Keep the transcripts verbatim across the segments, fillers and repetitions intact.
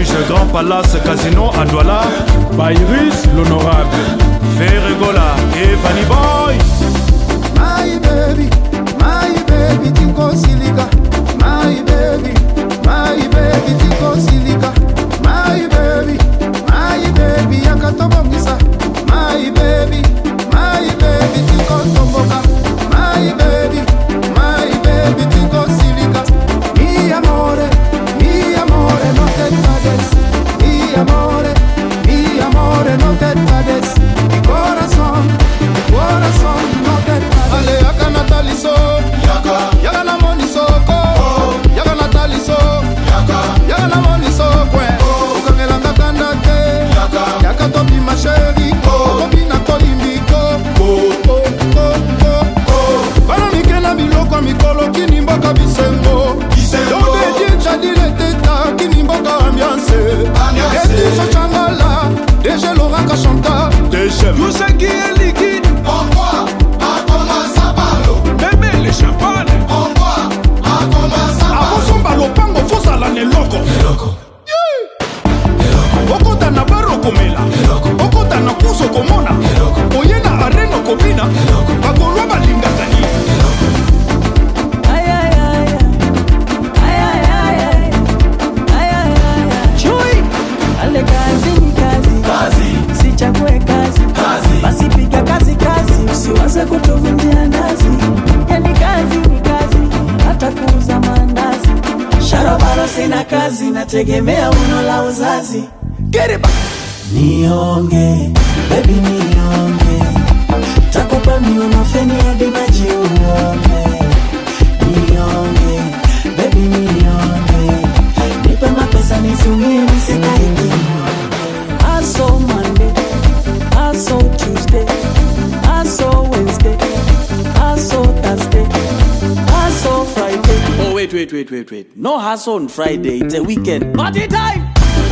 juge, Grand Palace Casino à Douala. Baïris l'honorable. Ferregola et Fanny Boy. My baby, my baby, Tinko Silika. My baby, my baby, Tinko Silika. My baby, my baby, Yakatobongisa. My baby, my baby, Tinko Tomboka. My baby, my baby, Tinko Silika. Mi amore, mi amore, no te enfades. Mi amore, mi amore, no te enfades. Mi corazón, mi corazón, no te enfades. Ale, yaka Nataliso, yaka, yaka na monisoko, oh. Yaka Nataliso, yaka, yaka na monisoko, oh. Ukangelanga kandake, yaka, yaka topi ma chérie, oh. Topi na kolimbiko, oh, oh, oh, oh, oh. Bana mikela biloko mikolo kini mboka bisembo, bisembo. Yode jinja dile teta kini mboka ambiance, ambiance. Eti changala, deje l'oraka chanta, deje. You sais qui est liquide? Pourquoi? Champagne. On voit à commencer à son balo pango fosa la ne loco. Loco. Oko tana baro komela. Oko tana kuso komona. Oyena areno kobina. Bagolwa balinga tani. Ay ay ay. Ay ay ay. Ay ay ay. Chui. Ale kazi ni kazi. Kazi. Sichague kazi. Kazi. Basi piga kazi kazi. Usiwaze kutovunjia ndazi. Yani kazi ni kazi, hata kuuza mandazi. Sharobaro sina kazi, nategemea uno la uzazi. Gereba Nionge, baby nionge. Takupa miuno feni hadi maji uone. Nionge, baby nionge. Nipe mapesa nisumie nisikaiki. Aso Monday, aso Tuesday, aso Wednesday, aso Thursday, aso Friday. Oh wait, wait, wait, wait, wait. No hustle on Friday, it's a weekend. Party time!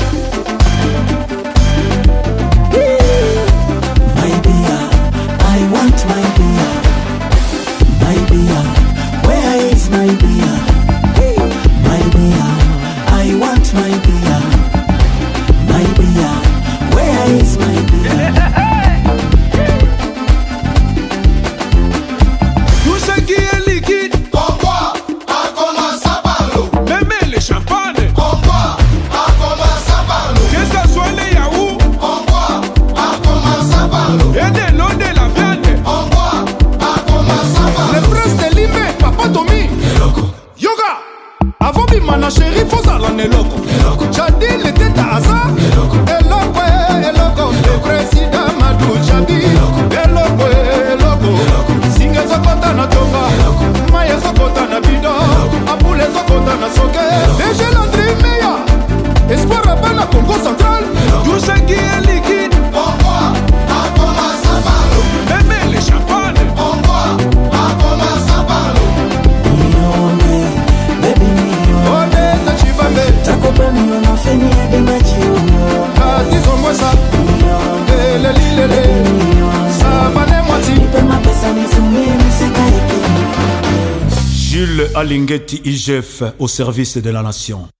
My beer, I want my beer. My beer, where is my beer? My beer, I want my beer. My beer, where is my beer? You sais qui est liquide? On voit à commencer par l'eau. Même les champagnes. On voit à commencer par l'eau. Que ça soit les yaourts. On voit à commencer par l'eau. Et de l'eau de la viande. On voit à commencer par l'eau. Le prince de Limé, Papa Tommy. Yoga. Avant bimana chérie, faut ça l'en est loco. Jadi le tête à ça. Eloko, eloko. Le président Madou Jadi. Eloko, eloko. Singa zokota na tonga. Maya zokota na bido. Apule zokota na soke. Deje Landry Meya. Espoir à la Congo central. You sais qui est liquide. On voit à commencer par l'eau. Même les champagnes. On voit à commencer par l'eau. Nionge, baby nionge. Odessa Chibambe. Takupa miuno feni hadi maji uone. Katizo Mwesa. Nionge, Lele lele. nionge. Sabane Mwati. Nipe mapesa nisumie nisikaiki. Jules Alinguetti I G F au service de la nation.